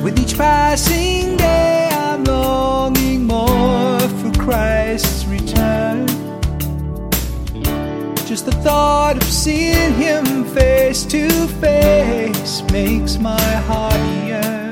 With each passing day, I'm longing more for Christ's return. Just the thought of seeing him face to face makes my heart yearn.